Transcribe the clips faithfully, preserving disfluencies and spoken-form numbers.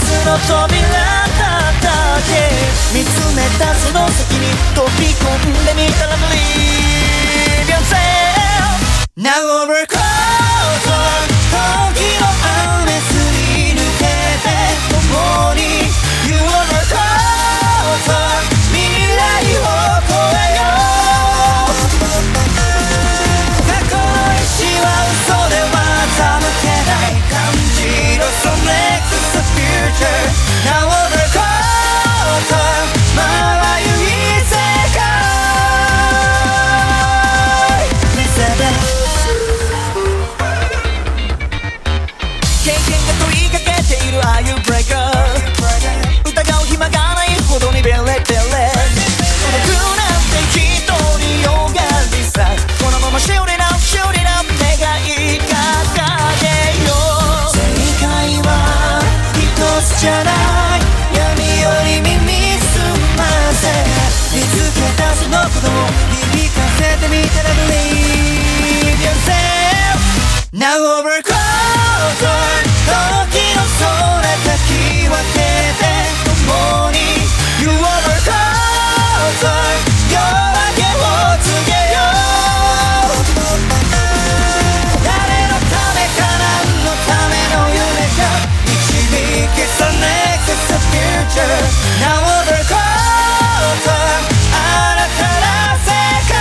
の扉だけ見つめたその先に飛び込んでみたら Believe yourself Now over closer 時の雨すり抜けて共に You over closer 未来を越えよう過去の石は嘘では欺けない感じろ So next is the future Now over closer まばゆい世界見せて経験が問いかけている Are you breaker 疑う暇がないほどにベレベレ僕なんて一人よがりさこのまま Shoot it up, shoot it up 願い掲げよう正解は一つじゃない闇より耳すませ見つけたそのことを響かせてみたら Believe yourself Now over closer 時の空かき分けて共に You over closer 夜明けを告げよう誰のためか何のための夢か導け So next is the future Now over closer 新たな世界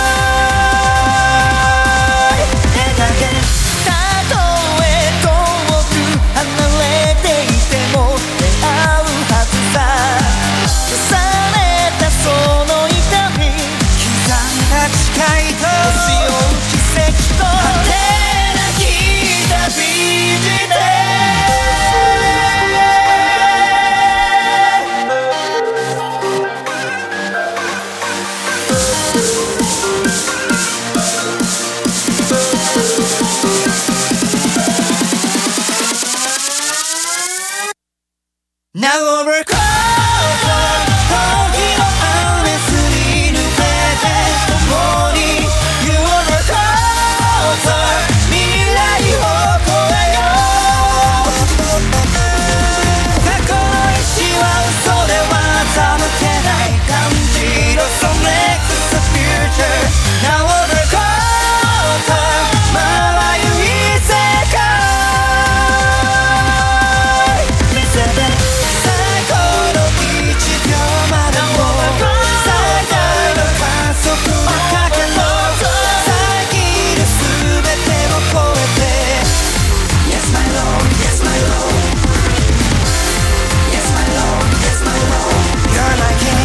描けたとえ遠く離れていても出会うはずさ重ねたその痛み刻んだ誓いと星を奇跡と果てなき旅路でNow over